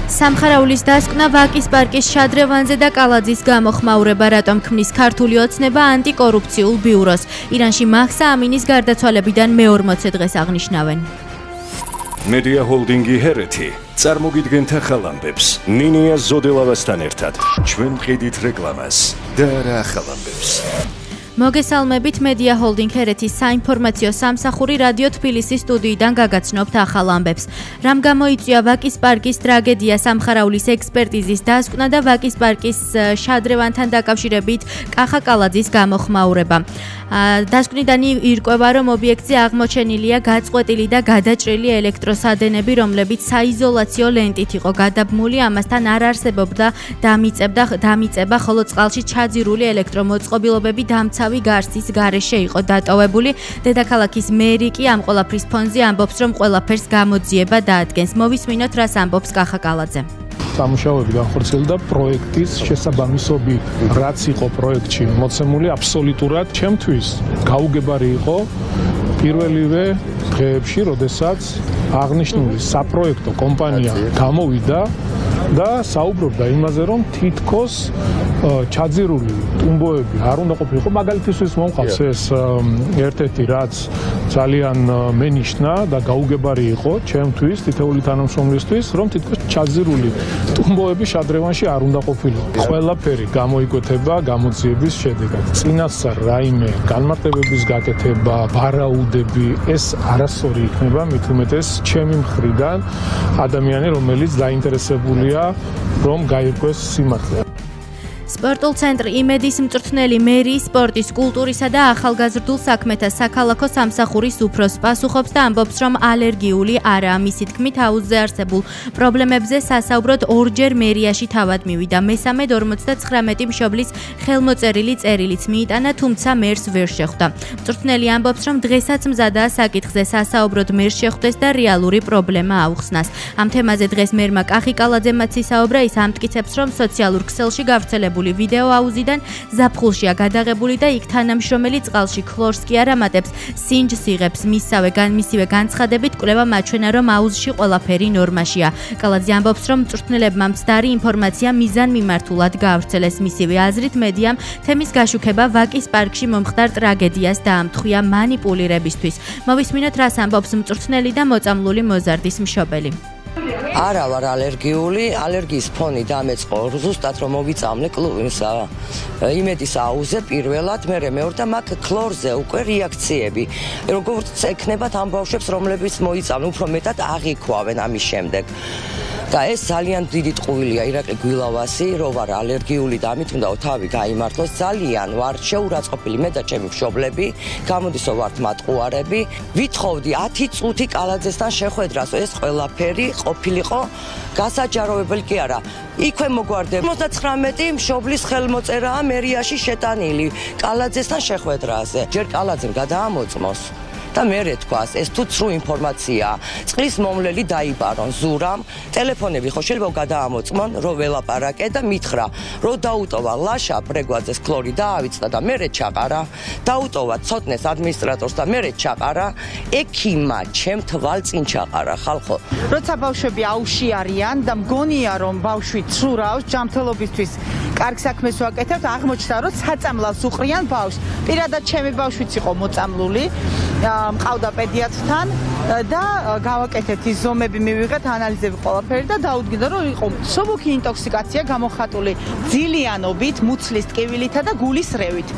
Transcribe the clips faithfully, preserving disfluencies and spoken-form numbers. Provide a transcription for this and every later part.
სამხარაულის დასკვნა ვაკის პარკის შადრევანზე და კალაძის გამოხმაურება რატომ ქმნის ქართული ოცნება ანტიკორუფციულ ბიუროს. ირანში მაჰსა ამინის გარდაცვალებიდან მეორმოცე დღეს აღნიშნავენ. მედია ჰოლდინგი ჰერეთი წარმოგიდგენთ ახალ ამბებს. ნინია ზოდელავასთან ერთად ჩვენ ვყიდით რეკლამას და რა ახალ ამბებს. მოგესალმებით, მედია ჰოლდინგ ჰერეთის საინფორმაციო სამსახური რადიო თბილისის სტუდიიდან გაგაცნობთ ახალ ამბებს. რამ გამოიწვია ვაკის პარკის ტრაგედია, სამხარაულის ექსპერტიზის დასკვნა და ვაკის პარკის შადრევანთან დაკავშირებით კახა კალაძის გამოხმაურება. დასკვნიდან ირკვევა, რომ ობიექტზე აღმოჩენილია გაწყვეტილი და გადაჭრილი ელექტროსადენები, რომლებიც საიზოლაციო ლენტით იყო გადაბმული, ამასთან არ არსებობდა დამიწებდა დამიწება, ხოლო წყალში ჩაძირული ელექტრომოწყობილობები დამცავი გარსის გარეშე იყო დატოვებული. დედაქალაქის მერი კი ამ ყველაფრის ფონზე ამბობს, რომ ყველაფერს გამოძიება დაადგენს. მოვისმინოთ, რას ამბობს კახა კალაძე. სამუშაოები განხორციელდა პროექტის შესაბამისობი, რაც იყო პროექტში მოცემული აბსოლუტურად ჩემთვის გაუგებარი იყო პირველივე დღეებში, როდესაც აღნიშნული საპროექტო კომპანია გამოვიდა და საუბრობდა იმაზე, რომ თითქოს ჩაძირული ტუმბოები არ უნდა ყოფილიყო. მაგალითისთვის მომყავს ეს ერთ-ერთი, რაც ძალიან მენიშნა და გაუგებარი იყო ჩემთვის, თითოეული თანამშრომლისთვის, რომ თითქოს ჩაძირული ტუმბოები შადრევანში არ უნდა ყოფილიყო. ყველაფერი გამოიკვეთება გამოძიების შედეგად. წინასწარ რაიმე განმარტებების გაკეთება, ვარაუდები, ეს არასწორი იქნება, მით უმეტეს ჩემი მხრიდან ადამიანი, რომელიც დაინტერესებულია რომ გაირკვეს სიმართლე. სპორტულ ცენტრ იმედის მწვრთნელი მერიის სპორტის, კულტურისა და ახალგაზრდულ საქმეთა საქალაქო სამსახურის უფროსს პასუხობს და ამბობს, რომ ალერგიული არაა. მისი თქმით, აუზზე არსებულ პრობლემებზე სასაუბროდ ორჯერ მერიაში თავად მივიდა. მესამედ ორმოცდაცხრამეტი მშობლის ხელმოწერილი წერილიც მიიტანა, თუმცა მერს ვერ შეხვდა. მწვრთნელი ამბობს, რომ დღესაც მზადაა საკითხზე სასაუბროდ მერს შეხვდეს და რეალური პრობლემა აუხსნას. ამ თემაზე დღეს მერმა კახი კალაძემაც ისაუბრა. ის ამტკიცებს, რომ სოციალურ ქსელში გავრცელებული ვიდეო აუზიდან ზაფხულშია გადაღებული და იქ თანამშრომელი წყალში ქლორს კი არ ამატებს, სინჯს იღებს. მისავე განმისივე განცხადებით კვლევა მაჩვენა, რომ აუზში ყველაფერი ნორმაშია. კალაძე ამბობს, რომ მწვრთნელებმა მცდარი ინფორმაცია მიზანმიმართულად გაავრცელეს. მისივე აზრით, მედიამ თემის გაშუქება ვაკის პარკში მომხდარ ტრაგედიას დაამთხვია მანიპულირებისთვის. მოვისმინოთ, რას ამბობს მწვრთნელი და მოწამლული მოზარდის მშობელი. არა ვარ ალერგიული, ალერგიის ფონი დამეწყო ზუსტად რომ მოვიწამლე კლუბისა იმედის აუზე პირველად, მერე მეორე და მაგ ქლორზე უკვე რეაქციები. როგორც ექნებათ ამ ბავშვებს, რომლებიც მოიწამლე, უფრო მეტად აღიქვავენ ამის შემდეგ. და ეს ძალიან დიდი ტყუილია ირაკლი გვილავასი, რომ ვარ ალერგიული და ამით უნდა თავი გაიმართლოს. ძალიან ვარ შეურაცხყოფილი მე და ჩემი მშობლები, გამოდისო ვართ მატყუარები. ვითხოვდი ათი წუთი კალაძესთან შეხვედრას, ეს ყველაფერი ყოფილიყო გასაჯაროვებელი კი არა. იქვე მოგვარდება. ორმოცდაცხრამეტი მშობლის ხელმოწერაა მერიაში შეტანილი კალაძესთან შეხვედრაზე. ჯერ კალაძემ გადაამოწმოს. და მერე თქვას, ეს თუ ცრუ ინფორმაციაა. წყლის მომლელი დაიბარონ ზურამ, ტელეფონები ხო შეიძლება გადაამოწმონ, რომ ველაპარაკე და მითხრა, რომ დაუტოვა ლაშა ბრეგვაძეს ქლორი დაავიწყდა და მერე ჩაყარა, დაუტოვა ცოტნეს ადმინისტრატორს და მერე ჩაყარა, ექიმმა ჩემ თვალწინ ჩაყარა, ხალხო. როცა ბავშვები აუში არიან და მგონია, რომ ბავშვი ცურავს ჯანმრთელობისთვის კარგ საქმეს ვაკეთებთ, აღმოჩნდა, რომ საწამლავს უყრიან ბავშვს. პირადად ჩემი ბავშვიც იყო მოწამლული. მყავდა პედიატრთან და გავაკეთეთ ის ზომები, მივიღეთ ანალიზები ყველაფერი და დაუდგინდა, რომ იყო მსუბუქი ინტოქსიკაცია გამოხატული ძილიანობით, მუცლის ტკივილითა და გულის რევით.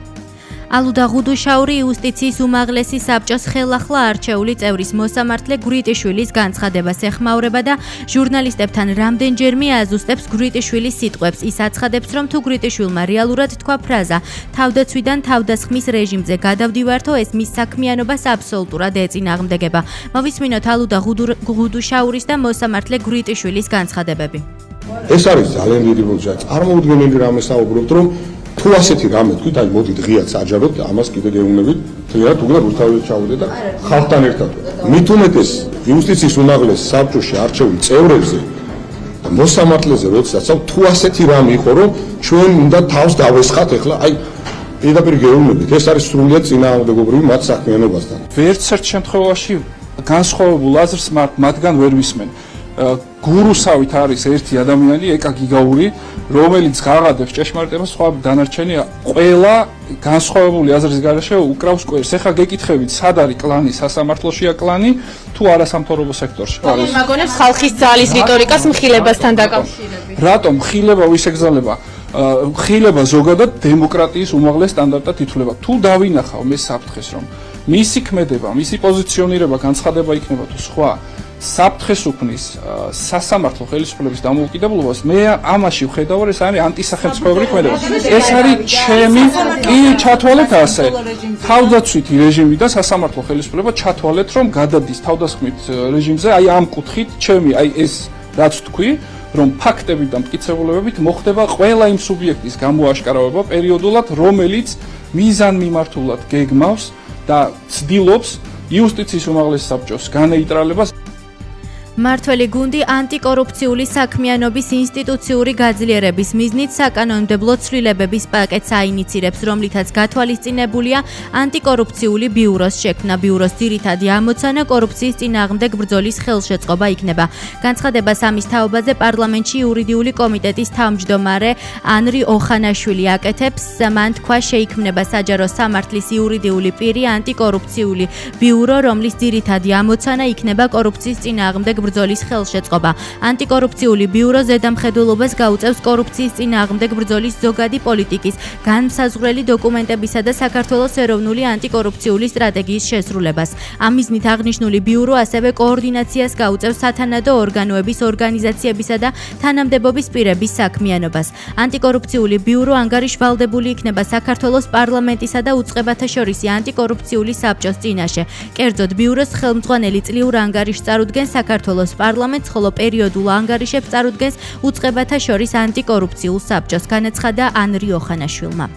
ალუდა ღუდუშაური იუსტიციის უმაღლესი საბჭოს ხელახლა არჩეული წევრის მოსამართლე გვრიტიშვილის განცხადებას ეხმაურება და ჟურნალისტებთან რამდენჯერმე აზუსტებს გვრიტიშვილის სიტყვებს. ის აცხადებს, რომ თუ გვრიტიშვილმა რეალურად თქვა ფრაზა თავდაცვიდან თავდასხმის რეჟიმზე გადავდივართო, ეს მის საქმიანობას აბსოლუტურად ეწინააღმდეგება. მოვისმინოთ ალუდა ღუდუშაურის და მოსამართლე გვრიტიშვილის განცხადებები. ეს არის ძალიან დიდი ბოჭა. წარმოუდგენელი რამე საუბრობთ, რომ თუ ასეთი რამე თქვით, აი მოდით ღიად საჯაროთ, ამას კიდე გეუბნებით, თლიანად უგლა რუსთაველი ჩავდე და ხალხთან ერთად. მით უმეტეს იუსტიციის უმაღლეს საბჭოში არჩეული წევრებზე და მოსამართლეზე როდესაც თუ ასეთი რამე იყო, რომ ჩვენ უნდა თავს დავესხათ, ეხლა აი პირდაპირ გეუბნებით, ეს არის სრულიად წინააღმდეგობრივი მათ საქმიანობასთან. ვერც ერთ შემთხვევაში განსხვავებულ აზრს მათგან ვერ ვისმენ. გურუსავით არის ერთი ადამიანი ეკა გიგაური, რომელიც გაღადებს ჭეშმარიტებას, სხვა დანარჩენი ყველა განსხვავებული აზრის გარეშე უკრავს კვერს. ეხლა გეკითხებით, სად არის კლანი, სასამართლოშია კლანი თუ არასამთავრობო სექტორში? არის. მაგონებს ხალხის ძალის რიტორიკას მხილებასთან დაკავშირებით. რატომ მხილება ვის ეგზალება? მხილება ზოგადად დემოკრატიის უმაღლეს სტანდარტად ითვლება. თუ დავინახავ მე საფრთხეს, რომ მისი ქმედება, მისი პოზიციონირება განცხადება იქნება თუ სხვა საფრთხეს უქმნის სასამართლო ხელისუფლების დამოუკიდებლობას, მე ამაში ვხედავ, ეს არის ანტისახელმწიფოებრივი ქმედება. ეს არის ჩემი კი ჩათვალეთ ასე. თავდაცვითი რეჟიმი და სასამართლო ხელისუფლება ჩათვალეთ, რომ გადადის თავდასხმით რეჟიმზე, აი ამ კუთხით ჩემი, აი ეს რაც თქვი, რომ ფაქტებით და მტკიცებულებებით მოხდება ყველა იმ სუბიექტის გამოაშკარავება პერიოდულად, რომელიც მიზანმიმართულად გეგმავს და ცდილობს იუსტიციის უმაღლეს საბჭოს განეიტრალებას. მართველი გუნდი ანტიკორუფციული საქმიანობის ინსტიტუციური გაძლიერების მიზნით საკანონმდებლო ცვლილებების პაკეტს აინიცირებს, რომლითაც გათვალისწინებულია ანტიკორუფციული ბიუროს შექმნა. ბიუროს ძირითადი ამოცანა კორუფციის წინააღმდეგ ბრძოლის ხელშეწყობა იქნება. განცხადებას ამის თაობაზე პარლამენტში იურიდიული კომიტეტის თავმჯდომარე ანრი ოხანაშვილი აკეთებს. მან თქვა, შეიქმნება საჯარო სამართლის იურიდიული პირი ანტიკორუფციული ბიურო, რომლის ძირითადი ამოცანა იქნება კორუფციის წინააღმდეგ ბრძოლის ხელშეწყობა. ანტიკორუფციული ბიურო ზედამხედველობას გაუწევს კორუფციის წინააღმდეგ ბრძოლის ზოგადი პოლიტიკის, განმსაზღვრელი დოკუმენტებისა და საქართველოს ეროვნული ანტიკორუფციული სტრატეგიის შესრულებას. ამ მიზნით აღნიშნული ბიურო ასევე კოორდინაციას გაუწევს სათანადო ორგანოების, ორგანიზაციებისა და თანამდებობის პირების საქმიანობას. ანტიკორუფციული ბიურო ანგარიშვალდებული იქნება საქართველოს პარლამენტისა და უწყებათაშორისი ანტიკორუფციული საბჭოს წინაშე. კერძოდ, ბიუროს ხელმძღვანელი წლიურ ანგარიშს წარუდგენს საქართველოს პარლამენტს, ხოლო პერიოდულ ანგარიშებს წარუდგენს უწყებათა შორის ანტიკორუფციულ საბჭოს, განაცხადა ანრი ოხანაშვილმა.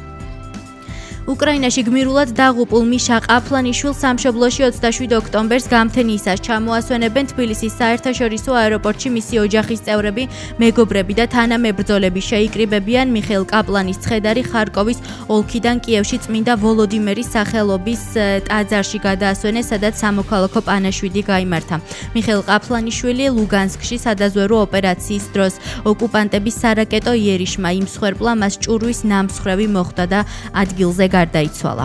უკრაინაში გმირულად დაღუპულ მიშა ყაფლანიშვილს სამშობლოში ოცდაშვიდ ოქტომბერს გამთენიისას ჩამოასვენებენ თბილისის საერთაშორისო აეროპორტში მისი ოჯახის წევრები, მეგობრები და თანამებრძოლები. შეიკრიბებიან მიხეილ ყაპლანის ცხედარი ხარკოვის ოლქიდან კიევში წმინდა ვოლოდიმერის სახელობის ტაძარში გადაასვენეს, სადაც სამოქალაქო პანაშვიდი გაიმართა. მიხეილ ყაფლანიშვილი ლუგანსკში სადაზვერო ოპერაციის დროს ოკუპანტების სარაკეტო იერიშმა იმსხვერპლა, მას ჭურვის ნამსხვრევი მოხვდა და ადგილზე გარდაიცვალა.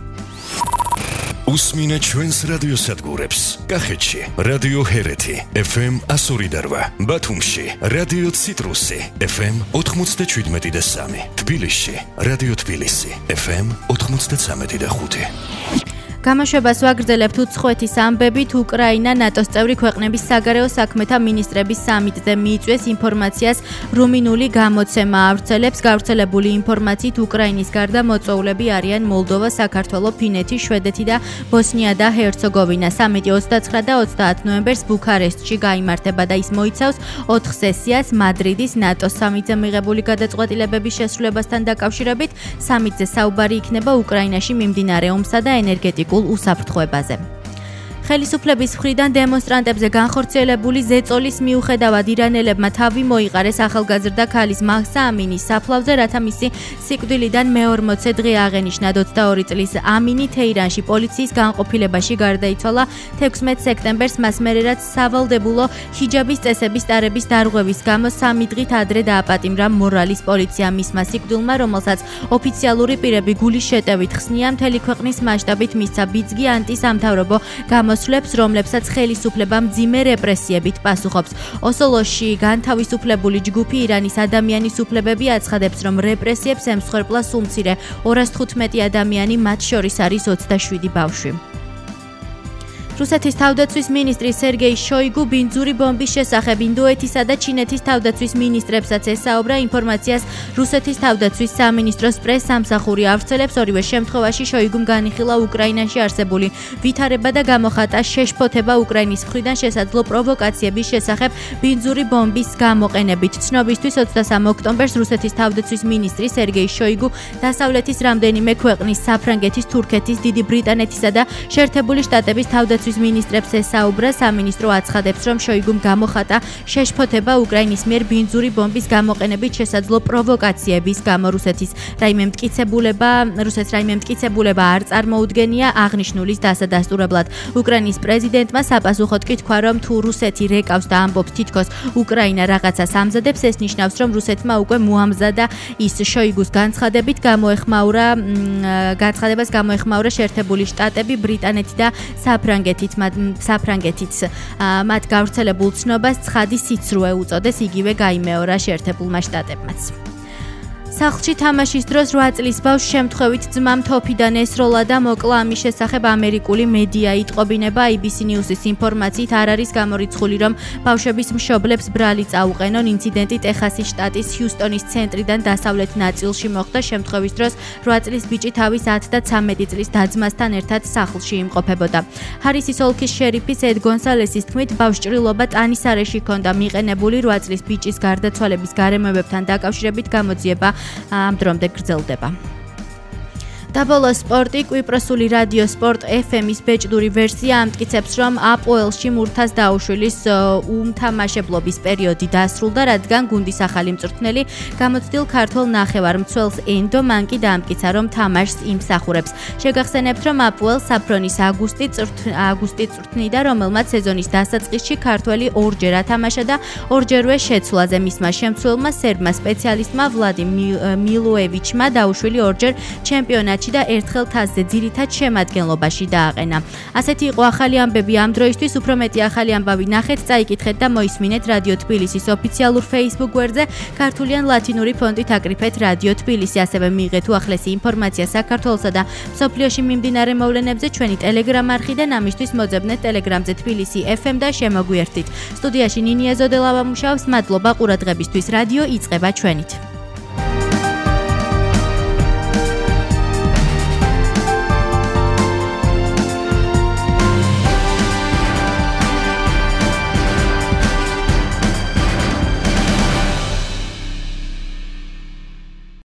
უსმინე ჩვენს რადიოსადგურებს. კახეთში რადიო ჰერეთი ეფ ემ εκατო ორი და რვა, ბათუმში რადიო ციტრუსი ეფ ემ ოთხმოცდაშვიდმეტი და სამი, თბილისში რადიო თბილისი ეფ ემ ოთხმოცდაცამეტი და ხუთი. გამოშვებას ვაგრძელებთ უცხოეთის ამბებით. უკრაინა ნატოს წევრი ქვეყნების საგარეო საქმეთა მინისტრების სამიტზე მიიწვიეს ინფორმაციას რუმინული გამოცემა ავრცელებს. გავრცელებული ინფორმაციით უკრაინის გარდა მოწვეულები არიან მოლდოვა, საქართველო, ფინეთი, შვედეთი და ბოსნია და ჰერცეგოვინა. სამიტი ოცდაცხრა და ოცდაათ ნოემბერს ბუქარესტში გაიმართება და ის მოიცავს ოთხ სესიას მადრიდის ნატოს სამიტზე მიღებული გადაწყვეტილებების შესრულებასთან დაკავშირებით. სამიტზე საუბარი იქნება უკრაინაში მიმდინარე ომსა და ენერგეტიკულ უსაფრთხოებაზე. ხელისუფლების მხრიდან დემონსტრანტებზე განხორციელებული ზეწოლის მიუხედავად ირანელებმა თავი მოიყარეს ახალგაზრდა ქალის მაჰსა ამინის საფლავზე, რათა მისი სიკვდილიდან მეორმოცე დღე აღენიშნათ. ოცდაორი წლის ამინი თეირანში პოლიციის განყოფილებაში გარდაიცვალა თექვსმეტ სექტემბერს, მას მერე რაც სავალდებულო ჰიჯაბის წესების ტარების დარღვევის გამო სამი დღით ადრე დააპატიმრა მორალის პოლიცია. მისმა სიკვდილმა, რომელსაც ოფიციალური პირები გულის შეტევით ხსნია, მთელი ქვეყნის მასშტაბით მისცა ბიძგი ანტისამთავრობო გამოსვლებს, რომლებსაც ხელისუფლება მძიმე რეპრესიებით პასუხობს. ოსლოში განთავისუფლებული ჯგუფი ირანის ადამიანის უფლებები აცხადებს, რომ რეპრესიებს ემსხვერპლა სულ მცირე ორას თხუთმეტი ადამიანი, მათ შორის არის ოცდაშვიდი ბავშვი. რუსეთის თავდაცვის მინისტრი სერგეი შოიგუ ბინძური ბომბის შესახებ ინდოეთისა და ჩინეთის თავდაცვის მინისტრებსაც ესაუბრა. ინფორმაციას რუსეთის თავდაცვის სამინისტროს პრეს-სამსახური ავრცელებს. ორივე შემთხვევაში შოიგუმ განიხილა უკრაინაში არსებული ვითარება და გამოხატა შეშფოთება უკრაინის მხრიდან შესაძლო პროვოკაციების შესახებ ბინძური ბომბის გამოყენებით. ცნობისთვის ოცდასამ ოქტომბერს რუსეთის თავდაცვის მინისტრი სერგეი შოიგუ დასავლეთის რამდენიმე ქვეყნის, საფრანგეთის, თურქეთის, დიდი ბრიტანეთისა და შეერთებული შტატების თავდაცვის საერთაშორისო მინისტრებს ესაუბრა. სამინისტრო აცხადებს, რომ შოიგუმ გამოხატა შეშფოთება უკრაინის მიერ ბინძური ბომბის გამოყენებით შესაძლო პროვოკაციების გამო. რუსეთის რაიმე მტკიცებულება, რუსეთს რაიმე მტკიცებულება არ წარმოუდგენია აღნიშნულის დასადასტურებლად. უკრაინის პრეზიდენტმა საპასუხოდ კი თქვა, რომ თუ რუსეთი რეკავს და ამბობს თითქოს უკრაინა რაღაცას ამზადებს, ეს ნიშნავს, რომ რუსეთმა უკვე მოამზადა ის. შოიგუს განცხადებით გამოეხმაურა განცხადებას გამოეხმაურა შეერთებული შტატები, ბრიტანეთი და საფრანგეთით, საფრანგეთიც მათ გავრცელებულ ცნობას ცხადი სიცრუე უწოდეს, იგივე გაიმეორა შეერთებულმა შტატებმაც. სახლში თამაშის დროს რვა წლის ბავშვს შემთხვევით ძმამ თოფიდან ესროლა და მოკლა. ამის შესახებ ამერიკული მედია იტყობინება. აი ბი სი News-ის ინფორმაციით არ არის გამორიცხული, რომ ბავშვების მშობლებს ბრალი წაუყენონ. ინციდენტი ტეხასის შტატის ჰიუსტონის ცენტრიდან დასავლეთ ნაწილში მოხდა. შემთხვევის დროს რვა წლის ბიჭი თავის ათ და ცამეტი წლის და-ძმასთან ერთად სახლში იმყოფებოდა. ჰარისის ოლქის შერიფის ედ გონსალესის თქმით, ბავშვს ჭრილობა ტანის არეში ჰქონდა მიყენებული. რვა წლის ბიჭის გარდაცვალების გარემოებებთან დაკავშირებით გამოძიება ამ დრომდე გრძელდება. და ბოლოს სპორტი. კვიპროსული რადიო სპორტ ეფ ემის ბეჭდური ვერსია ამტკიცებს, რომ აპოელში მურთაზ დაუშვილის უმთამაშებლობის პერიოდი დასრულდა, რადგან გუნდის ახალი მწვრთნელი გამოცდილ ქართველ ნახევარმცველს ენდო მან კი დაამტკიცა, რომ თამაშს იმსახურებს. შეგახსენებთ, რომ აპოელს საფრონის აგვისტი აგვისტი წვრთნიდა, რომელმაც სეზონის დასაწყისში ქართველი ორჯერ ათამაშა და ორჯერვე შეცვლაზე. მისმა შემცველმა სერბმა სპეციალისტმა ვლადიმ მილოევიჩმა დაუშვილი ორჯერ ჩემპიონატში და ერთხელ თასზე ძირითად შემადგენლობაში დააყენა. ასეთი იყო ახალი ამბები ამ დროისთვის. უფრო მეტი ახალი ამბავი ნახეთ, წაიკითხეთ და მოისმინეთ რადიო თბილისის ოფიციალურ Facebook გვერდზე. ქართული ან ლათინური ფონტით აკრიფეთ რადიო თბილისი. ასევე მიიღეთ უახლესი ინფორმაცია საქართველოსა და მსოფლიოში მიმდინარე მოვლენებზე ჩვენი Telegram არხიდან. ამისთვის მოძებნეთ Telegram-ზე თბილისი ეფ ემ და შემოგვიერთდით. სტუდიაში ნინია ზოდელავა მუშაობს. მადლობა ყურადღებისთვის. რადიო იწყება ჩვენით.